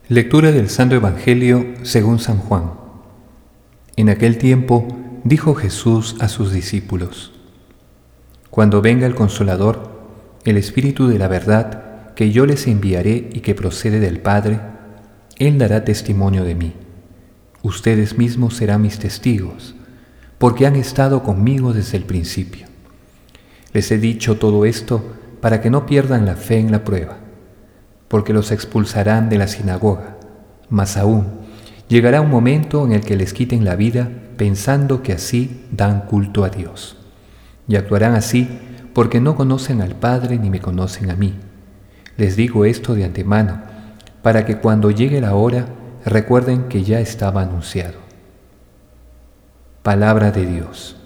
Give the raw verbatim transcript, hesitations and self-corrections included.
Lectura del Santo Evangelio según San Juan. En aquel tiempo dijo Jesús a sus discípulos: Cuando venga el Consolador, el Espíritu de la verdad, que yo les enviaré y que procede del Padre, Él dará testimonio de mí. Ustedes mismos serán mis testigos, porque han estado conmigo desde el principio. Les he dicho todo esto para que no pierdan la fe en la prueba, porque los expulsarán de la sinagoga. Más aún, llegará un momento en el que les quiten la vida pensando que así dan culto a Dios. Y actuarán así porque no conocen al Padre ni me conocen a mí. Les digo esto de antemano, para que cuando llegue la hora recuerden que ya estaba anunciado. Palabra de Dios.